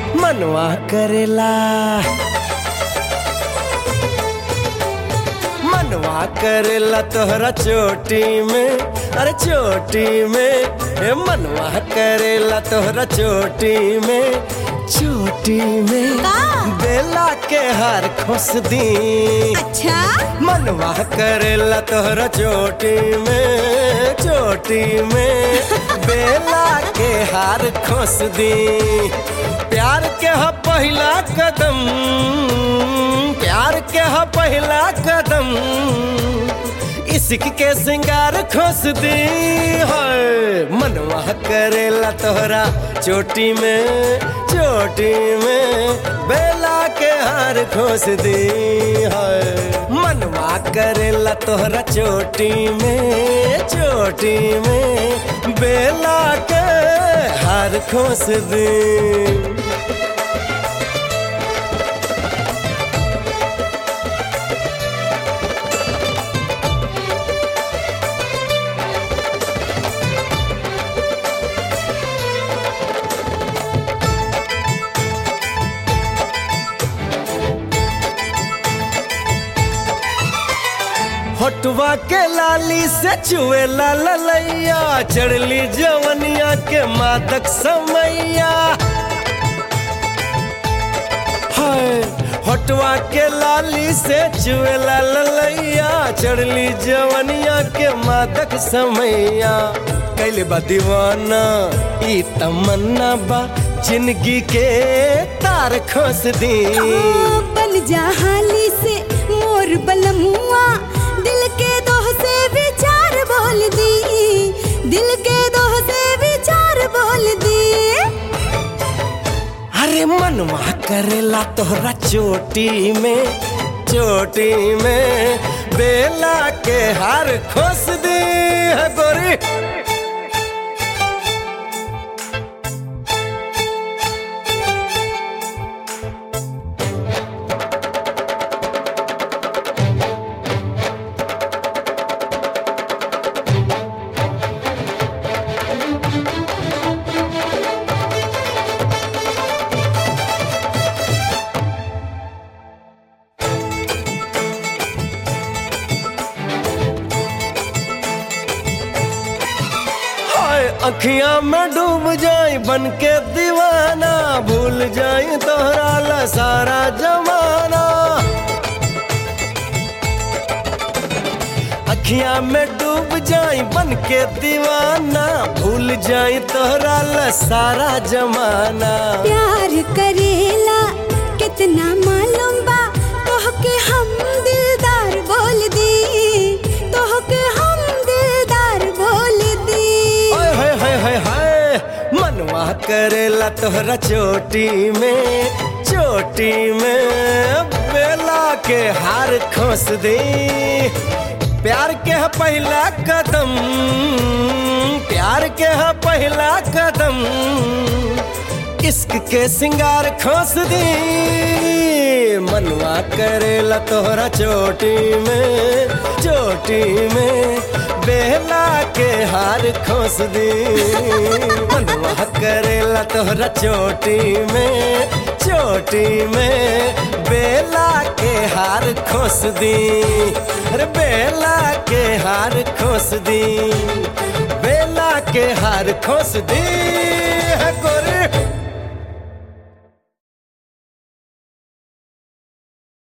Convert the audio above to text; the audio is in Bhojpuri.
मनवा करेला मनवा करेला तोहरा चोटी में, अरे चोटी में ए मनवा करेला तोहरा चोटी में, चोटी में बेला के हार खोस दी। अच्छा मनवा करेला तोहरा चोटी में, चोटी में बेला के हार खोस दी। प्यार के हा पहला कदम, प्यार के हा पहला कदम, इश्क के सिंगार खोस दी। है मनवा करेला तोहरा चोटी में, चोटी में बेला के हार खोस दी। है मनवा करेला तोहरा चोटी में, चोटी में बेला के हार खोस दी। होटवा के लाली से चुए ललैया, चढ़ली जवनिया के मादक समैया। हाय होटवा के लाली से चुए ललैया, चढ़ली जवनिया के मादक समैया। कैले बा दीवाना ई तमन्ना बा, जिंदगी के तार खोस दी। बन जा हाली से मोर बलमुआ, दिल के दोह से विचार बोल दी, दिल के दोह से विचार बोल दी। अरे मनवा करेला तोहरा चोटी में, चोटी में बेला के हार खोस दी। है गोरी अखियां में डूब जाए बन के दीवाना, भूल जाए तोहरा ला सारा जमाना। अखियां में डूब जाए बन के दीवाना, भूल जाए तोहरा ला सारा जमाना। प्यार करेला कितना मालूम बा, तोह के हम दिलदार बोल दी, तोह के हम दिलदार बोल दी। मनवा करेला तोहरा चोटी में, चोटी में बेला के हार खोस दी। प्यार के है पहला कदम, प्यार के है पहला कदम, इश्क के सिंगार खोस दी। मनवा करेला तोहरा चोटी में, चोटी में बेला के हार खोस दी। मनवा करेला तोहरा चोटी में, चोटी में बेला के हार खोस दी। अरे बेला के हार खोस दी, बेला के हार खोस दी।